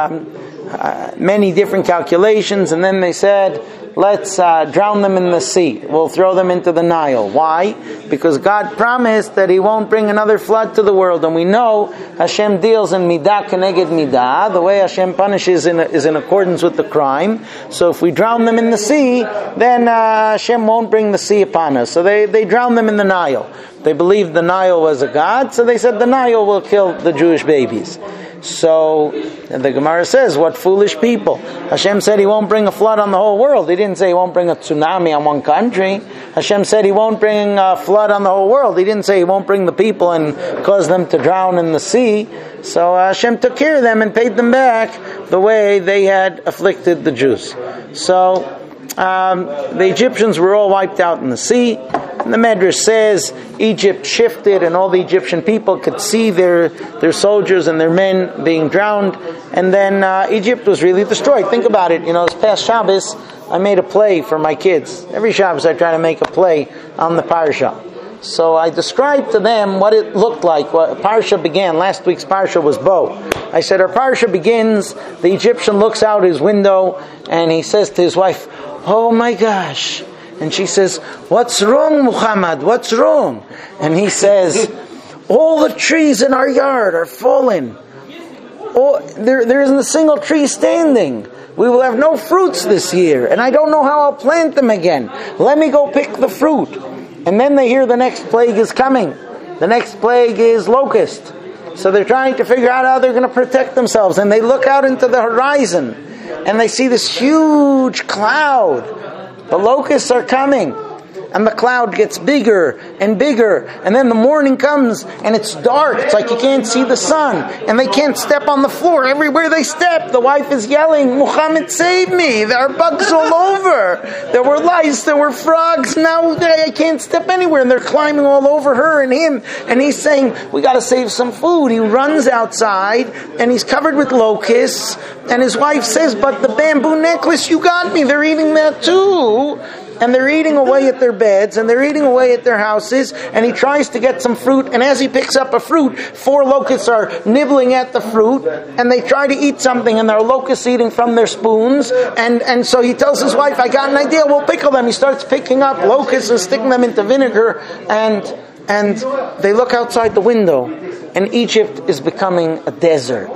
Speaker 1: many different calculations, and then they said, let's drown them in the sea. We'll throw them into the Nile. Why? Because God promised that He won't bring another flood to the world. And we know Hashem deals in midah keneged midah. The way Hashem punishes is in accordance with the crime. So if we drown them in the sea, then Hashem won't bring the sea upon us. So they drowned them in the Nile. They believed the Nile was a god, so they said the Nile will kill the Jewish babies. So the Gemara says, what foolish people. Hashem said He won't bring a flood on the whole world. He didn't say He won't bring a tsunami on one country. Hashem said He won't bring a flood on the whole world. He didn't say He won't bring the people and cause them to drown in the sea. So Hashem took care of them and paid them back the way they had afflicted the Jews. So the Egyptians were all wiped out in the sea. And the Medrash says Egypt shifted and all the Egyptian people could see their soldiers and their men being drowned. And then Egypt was really destroyed. Think about it. This past Shabbos, I made a play for my kids. Every Shabbos I try to make a play on the Parsha. So I described to them what it looked like. What Parsha began. Last week's Parsha was Bo. I said, our Parsha begins, the Egyptian looks out his window and he says to his wife, oh my gosh. And she says, what's wrong, Muhammad? What's wrong? And he says, all the trees in our yard are fallen. Oh, there isn't a single tree standing. We will have no fruits this year. And I don't know how I'll plant them again. Let me go pick the fruit. And then they hear the next plague is coming. The next plague is locust. So they're trying to figure out how they're going to protect themselves. And they look out into the horizon and they see this huge cloud. The locusts are coming. And the cloud gets bigger and bigger. And then the morning comes and it's dark. It's like you can't see the sun. And they can't step on the floor. Everywhere they step, the wife is yelling, Muhammad, save me. There are bugs all over. There were lice. There were frogs. Now I can't step anywhere. And they're climbing all over her and him. And he's saying, we got to save some food. He runs outside and he's covered with locusts. And his wife says, but the bamboo necklace you got me, they're eating that too. And they're eating away at their beds, and they're eating away at their houses, and he tries to get some fruit, and as he picks up a fruit, 4 locusts are nibbling at the fruit, and they try to eat something, and there are locusts eating from their spoons, and so he tells his wife, I got an idea, we'll pickle them. He starts picking up locusts and sticking them into vinegar, and they look outside the window, and Egypt is becoming a desert.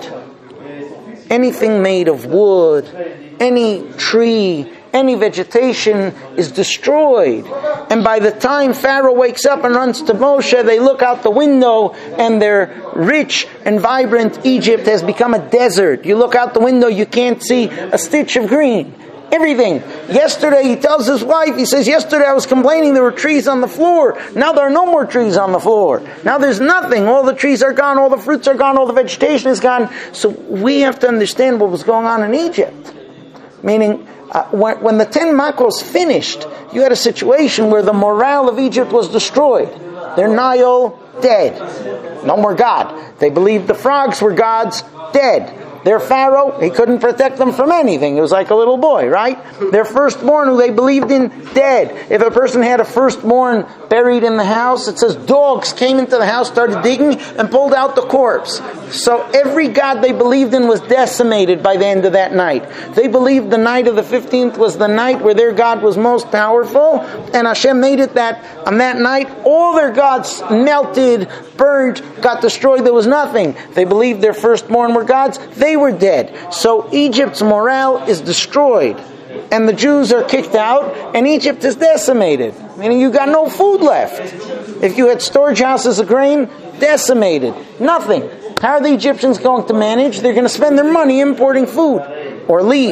Speaker 1: Anything made of wood, any tree, any vegetation is destroyed. And by the time Pharaoh wakes up and runs to Moshe, they look out the window and their rich and vibrant Egypt has become a desert. You look out the window, you can't see a stitch of green. Everything. Yesterday, he tells his wife, he says, yesterday I was complaining there were trees on the floor. Now there are no more trees on the floor. Now there's nothing. All the trees are gone, all the fruits are gone, all the vegetation is gone. So we have to understand what was going on in Egypt. Meaning, when the 10 Makos finished, you had a situation where the morale of Egypt was destroyed. Their Nile, dead. No more God. They believed the frogs were gods, dead. Their Pharaoh, he couldn't protect them from anything. He was like a little boy, right? Their firstborn, who they believed in, dead. If a person had a firstborn buried in the house, it says dogs came into the house, started digging, and pulled out the corpse. So every god they believed in was decimated by the end of that night. They believed the night of the 15th was the night where their God was most powerful, and Hashem made it that on that night, all their gods melted, burned, got destroyed. There was nothing. They believed their firstborn were gods. They were dead. So Egypt's morale is destroyed. And the Jews are kicked out, and Egypt is decimated. Meaning you got no food left. If you had storage houses of grain, decimated. Nothing. How are the Egyptians going to manage? They're going to spend their money importing food or leave.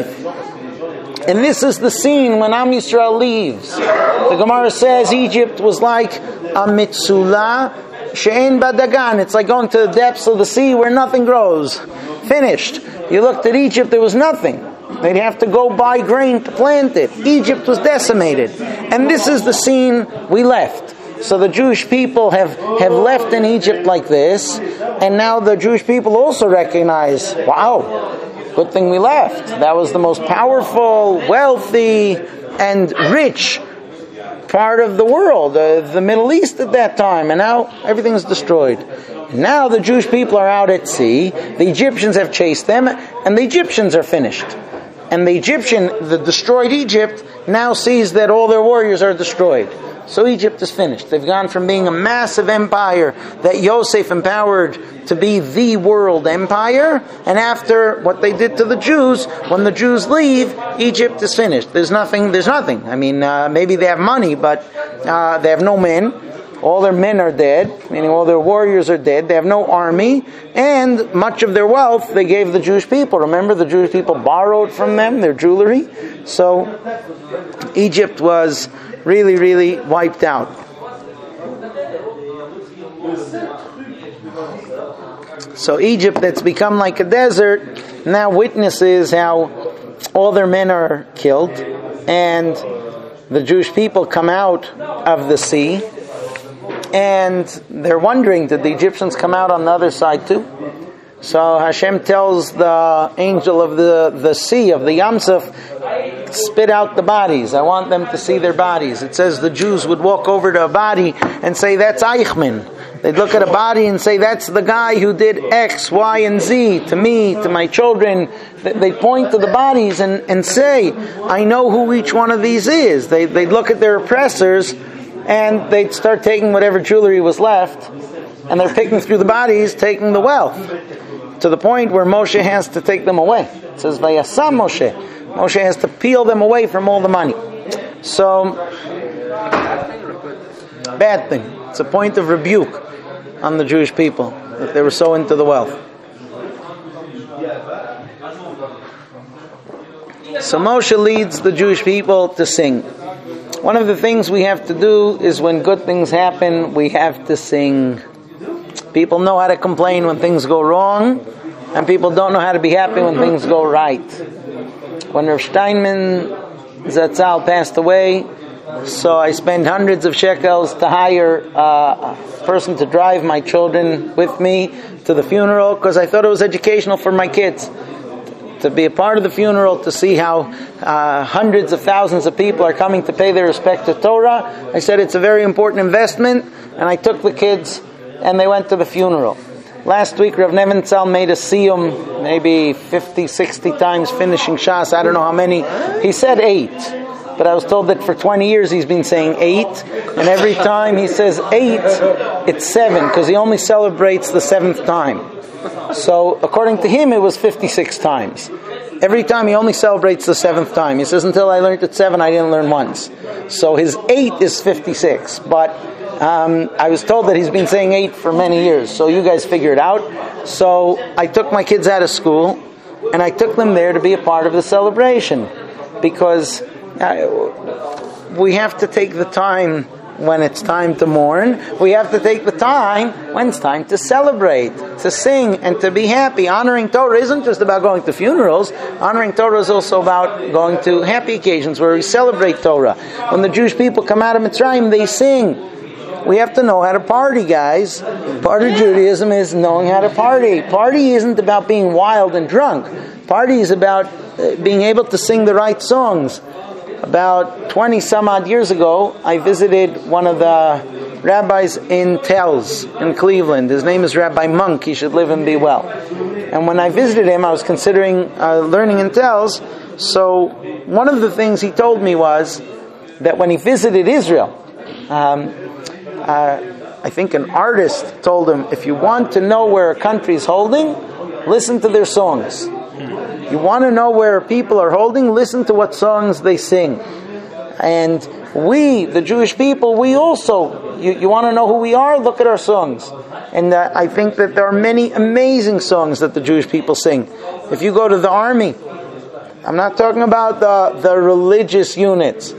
Speaker 1: And this is the scene when Am Yisrael leaves. The Gemara says Egypt was like a mitzula she'en badagan. It's like going to the depths of the sea where nothing grows. Finished. You looked at Egypt, there was nothing. They'd have to go buy grain to plant it. Egypt was decimated. And this is the scene we left. So the Jewish people have left in Egypt like this, and now the Jewish people also recognize, wow, good thing we left. That was the most powerful, wealthy, and rich part of the world, the Middle East at that time, and now everything's destroyed. Now the Jewish people are out at sea, the Egyptians have chased them, and the Egyptians are finished. And the destroyed Egypt, now sees that all their warriors are destroyed. So Egypt is finished. They've gone from being a massive empire that Yosef empowered to be the world empire, and after what they did to the Jews, when the Jews leave, Egypt is finished. There's nothing. I mean, maybe they have money, but they have no men. All their men are dead, meaning all their warriors are dead. They have no army, and much of their wealth they gave the Jewish people. Remember, the Jewish people borrowed from them their jewelry. So Egypt was really, really wiped out. So Egypt, that's become like a desert, now witnesses how all their men are killed, and the Jewish people come out of the sea, and they're wondering, did the Egyptians come out on the other side too? So Hashem tells the angel of the sea, of the Yam Suf, spit out the bodies. I want them to see their bodies. It says the Jews would walk over to a body and say, that's Eichmann. They'd look at a body and say, that's the guy who did X, Y, and Z to me, to my children. They'd point to the bodies and say, I know who each one of these is. They'd look at their oppressors and they'd start taking whatever jewelry was left, and they're picking through the bodies, taking the wealth, to the point where Moshe has to take them away. It says, Vayasam Moshe. Moshe has to peel them away from all the money. So, bad thing. It's a point of rebuke on the Jewish people. that they were so into the wealth. So Moshe leads the Jewish people to sing. One of the things we have to do is when good things happen, we have to sing. People know how to complain when things go wrong, and people don't know how to be happy when things go right. When Rav Steinman Zatzal passed away, so I spent hundreds of shekels to hire a person to drive my children with me to the funeral, because I thought it was educational for my kids. To be a part of the funeral, to see how hundreds of thousands of people are coming to pay their respect to Torah. I said it's a very important investment, and I took the kids and they went to the funeral. Last week, Rav Neventhal made a siyum, maybe 50, 60 times finishing Shas, I don't know how many. He said 8, but I was told that for 20 years he's been saying 8, and every time he says 8, it's 7, because he only celebrates the 7th time. So, according to him, it was 56 times. Every time he only celebrates the 7th time. He says, until I learned at 7, I didn't learn once. So his 8 is 56, but I was told that he's been saying 8 for many years, so you guys figure it out. So I took my kids out of school, and I took them there to be a part of the celebration, because we have to take the time when it's time to mourn. We have to take the time when it's time to celebrate, to sing, and to be happy. Honoring Torah isn't just about going to funerals. Honoring Torah is also about going to happy occasions where we celebrate Torah. When the Jewish people come out of Mitzrayim, they sing. We have to know how to party, guys. Part of Judaism is knowing how to party. Party isn't about being wild and drunk. Party is about being able to sing the right songs. About 20 some odd years ago, I visited one of the rabbis in Telz in Cleveland. His name is Rabbi Monk. He should live and be well. And when I visited him, I was considering learning in Telz. So one of the things he told me was that when he visited Israel, I think an artist told him, if you want to know where a country is holding, listen to their songs. You want to know where people are holding, listen to what songs they sing. And we, the Jewish people, we also, you want to know who we are? Look at our songs. And I think that there are many amazing songs that the Jewish people sing. If you go to the army, I'm not talking about the religious units.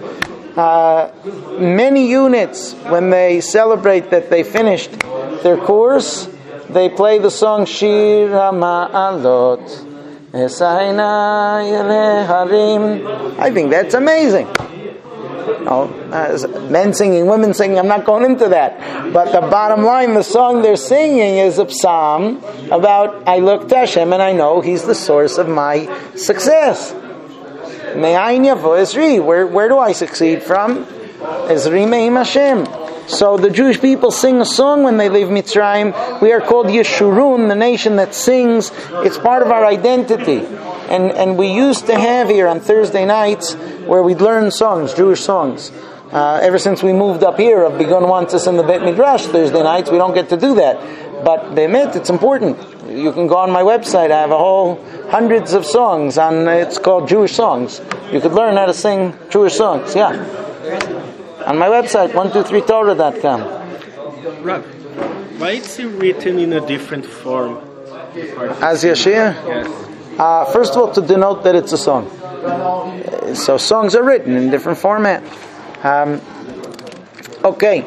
Speaker 1: Many units, when they celebrate that they finished their course, they play the song Shir HaMa'alot. I think that's amazing. Men singing, women singing, I'm not going into that. But the bottom line, the song they're singing is a psalm about, I look to Hashem and I know He's the source of my success. Where do I succeed from? Ezri me'im Hashem. So the Jewish people sing a song when they leave Mitzrayim. We are called Yeshurun, the nation that sings. It's part of our identity. And we used to have here on Thursday nights where we'd learn songs, Jewish songs. Ever since we moved up here, I've begun wants us in the Beit Midrash Thursday nights. We don't get to do that. But Be'emet, it's important. You can go on my website. I have a whole hundreds of songs on. It's called Jewish Songs. You could learn how to sing Jewish songs. Yeah. On my website, 123torah.com.
Speaker 7: Rav, why is it written in a different form?
Speaker 1: Az Yashir?
Speaker 7: Yes.
Speaker 1: First of all, to denote that it's a song. So songs are written in different format. Okay.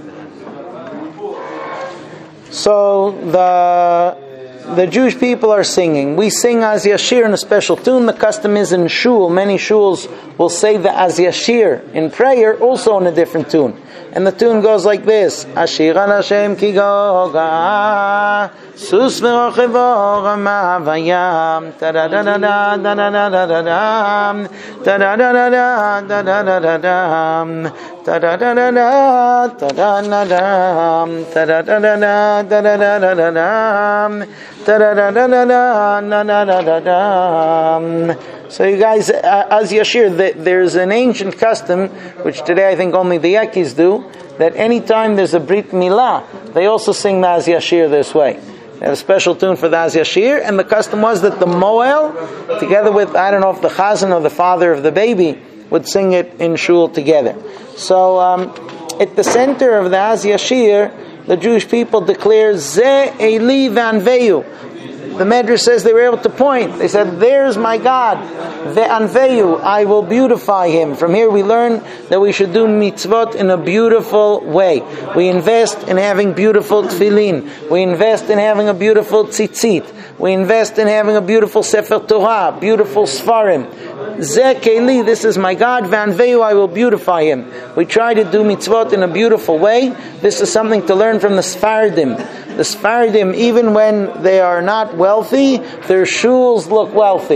Speaker 1: So the Jewish people are singing. We sing Az Yashir in a special tune. The custom is in shul. Many shuls will say the Az Yashir in prayer, also in a different tune. And the tune goes like this: Ashir al Hashem ki goga, sus ve'ochevo rama vayam, ta-da-da-da-da, da-da-da-da-da-dam, ta-da-da-da-da, da-da-da-da-dam, ta-da-da-da-da, ta-da-da-dam, ta-da-da-da-da, da-da-da-da-dam, ta-da-da-da-da, na-na-da-da-dam. So you guys, Az Yashir, there's an ancient custom, which today I think only the Yekis do, that anytime there's a Brit Milah, they also sing the Az Yashir this way. They have a special tune for the Az Yashir, and the custom was that the Moel, together with, I don't know if the Chazan or the father of the baby, would sing it in shul together. So, at the center of the Az Yashir the Jewish people declare Ze Eli Ve'anveyu. The Medrash says they were able to point. They said, there's my God. Ve'anveyu, I will beautify him. From here we learn that we should do mitzvot in a beautiful way. We invest in having beautiful tefillin. We invest in having a beautiful tzitzit. We invest in having a beautiful Sefer Torah, beautiful Sfarim. Ze Keli, this is my God. Ve'anveyu, I will beautify him. We try to do mitzvot in a beautiful way. This is something to learn from the Sfardim. The Sfardim, even when they are not wealthy, their shuls look wealthy.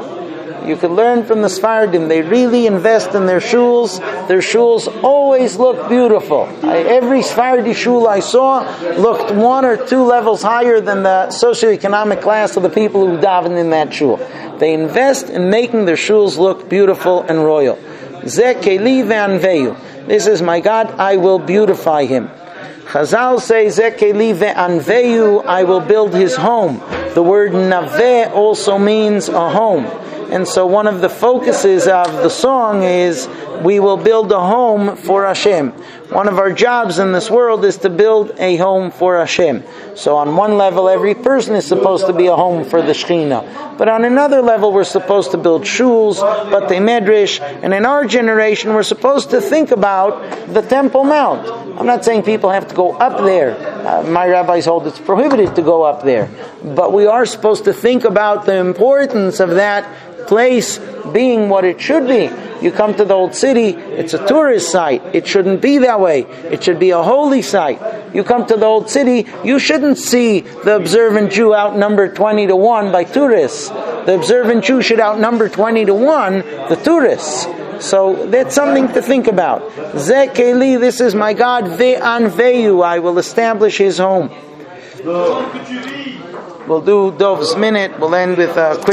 Speaker 1: You can learn from the Sfardim. They really invest in their shuls. Their shuls always look beautiful. Every Sfardi shul I saw looked 1 or 2 levels higher than the socioeconomic class of the people who daven in that shul. They invest in making their shuls look beautiful and royal. Ze Keli Ve'anveyu. This is my God, I will beautify him. Chazal say, Ze Keli Ve'anveyu, I will build his home. The word Naveh also means a home. And so one of the focuses of the song is, we will build a home for Hashem. One of our jobs in this world is to build a home for Hashem. So on one level, every person is supposed to be a home for the Shekhinah. But on another level, we're supposed to build shuls, batei medrash, and in our generation, we're supposed to think about the Temple Mount. I'm not saying people have to go up there. My rabbis hold it's prohibited to go up there. But we are supposed to think about the importance of that place being what it should be. You come to the old city, it's a tourist site. It shouldn't be that way. It should be a holy site. You come to the old city, you shouldn't see the observant Jew outnumbered 20-1 by tourists. The observant Jew should outnumber 20-1 the tourists. So that's something to think about. Ze Keli, this is my God. Ve'anveyu, I will establish his home. We'll do Dov's minute. We'll end with a quick